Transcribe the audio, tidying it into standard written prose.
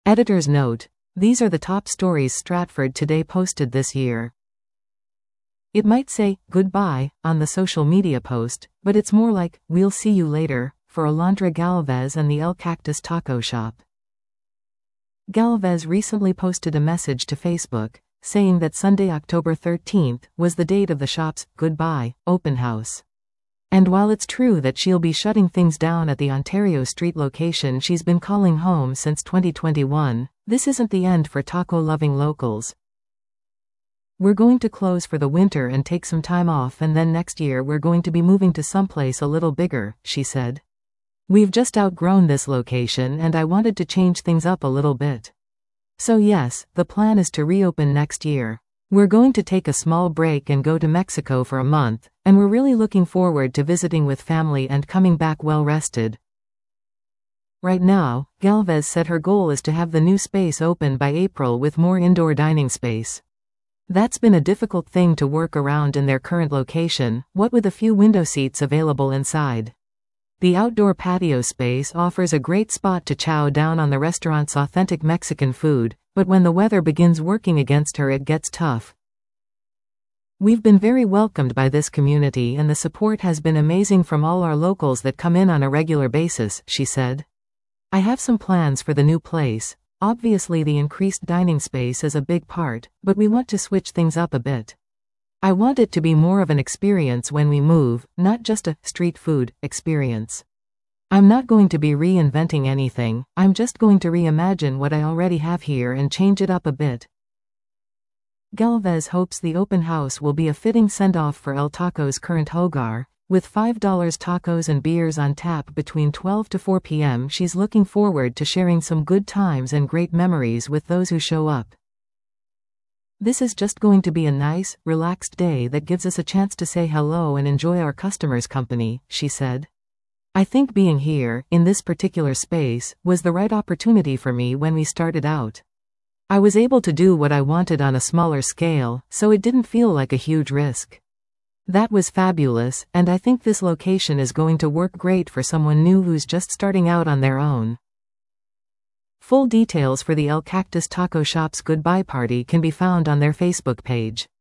Editor's note: these are the top stories Stratford Today posted this year. It might say, goodbye, on the social media post, but it's more like, we'll see you later, for Alondra Galvez and the El Cactus Taco Shop. Galvez recently posted a message to Facebook, saying that Sunday, October 13th, was the date of the shop's goodbye open house. And while it's true that she'll be shutting things down at the Ontario Street location she's been calling home since 2021, this isn't the end for taco-loving locals. We're going to close for the winter and take some time off, and then next year we're going to be moving to someplace a little bigger, she said. We've just outgrown this location and I wanted to change things up a little bit. So yes, the plan is to reopen next year. We're going to take a small break and go to Mexico for a month, and we're really looking forward to visiting with family and coming back well rested. Right now, Galvez said her goal is to have the new space open by April with more indoor dining space. That's been a difficult thing to work around in their current location, what with a few window seats available inside. The outdoor patio space offers a great spot to chow down on the restaurant's authentic Mexican food, but when the weather begins working against her, it gets tough. We've been very welcomed by this community and the support has been amazing from all our locals that come in on a regular basis, she said. I have some plans for the new place. Obviously the increased dining space is a big part, but we want to switch things up a bit. I want it to be more of an experience when we move, not just a street food experience. I'm not going to be reinventing anything, I'm just going to reimagine what I already have here and change it up a bit. Galvez hopes the open house will be a fitting send-off for El Taco's current hogar. With $5 tacos and beers on tap between 12 to 4 p.m. She's looking forward to sharing some good times and great memories with those who show up. This is just going to be a nice, relaxed day that gives us a chance to say hello and enjoy our customers' company, she said. I think being here, in this particular space, was the right opportunity for me when we started out. I was able to do what I wanted on a smaller scale, so it didn't feel like a huge risk. That was fabulous, and I think this location is going to work great for someone new who's just starting out on their own. Full details for the El Cactus Taco Shop's goodbye party can be found on their Facebook page.